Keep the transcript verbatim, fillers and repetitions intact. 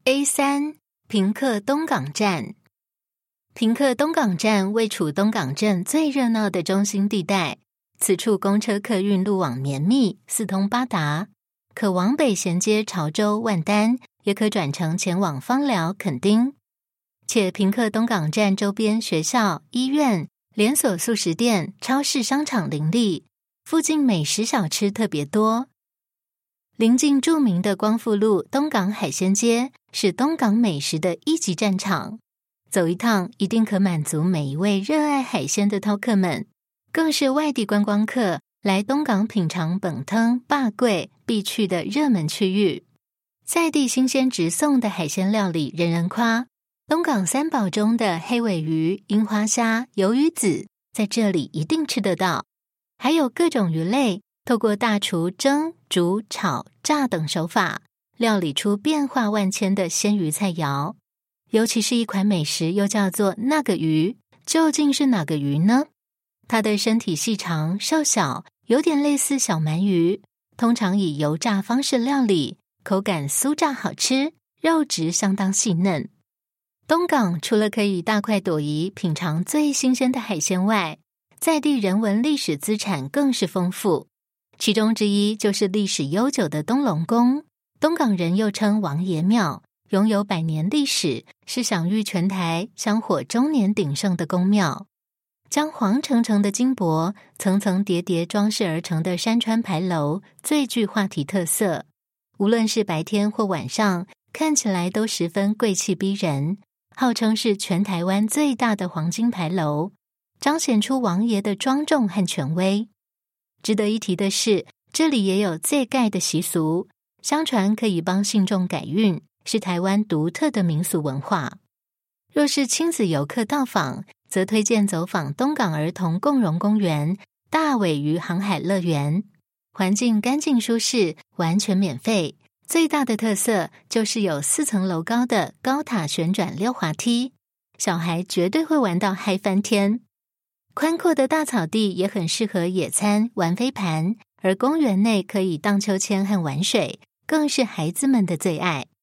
A 三 平克东港站。平克东港站位处东港镇最热闹的中心地带，此处公车客运路网绵密，四通八达，可往北衔接潮州、万丹，也可转乘前往枋寮、垦丁。且平克东港站周边学校、医院、连锁速食店、超市、商场林立，附近美食小吃特别多。临近著名的光复路东港海鲜街，是东港美食的一级战场。走一趟一定可满足每一位热爱海鲜的饕客们，更是外地观光客来东港品尝本汤、霸贵必去的热门区域。在地新鲜直送的海鲜料理人人夸，东港三宝中的黑尾鱼、樱花虾、鱿鱼子在这里一定吃得到，还有各种鱼类，透过大厨蒸、煮、炒、炸等手法，料理出变化万千的鲜鱼菜肴。尤其是一款美食又叫做那个鱼，究竟是哪个鱼呢？它的身体细长瘦小，有点类似小鳗鱼，通常以油炸方式料理，口感酥炸好吃，肉质相当细嫩。东港除了可以大快朵颐品尝最新鲜的海鲜外，在地人文历史资产更是丰富，其中之一就是历史悠久的东龙宫。东港人又称王爷庙，拥有百年历史，是享誉全台、香火终年鼎盛的宫庙。将黄澄澄的金箔层层叠叠装饰而成的山川牌楼最具话题特色，无论是白天或晚上，看起来都十分贵气逼人，号称是全台湾最大的黄金牌楼，彰显出王爷的庄重和权威。值得一提的是，这里也有祭盖的习俗，相传可以帮信众改运，是台湾独特的民俗文化。若是亲子游客到访，则推荐走访东港儿童共融公园、大尾鱼航海乐园，环境干净舒适，完全免费。最大的特色就是有四层楼高的高塔旋转溜滑梯，小孩绝对会玩到嗨翻天。宽阔的大草地也很适合野餐、玩飞盘，而公园内可以荡秋千和玩水，更是孩子们的最爱。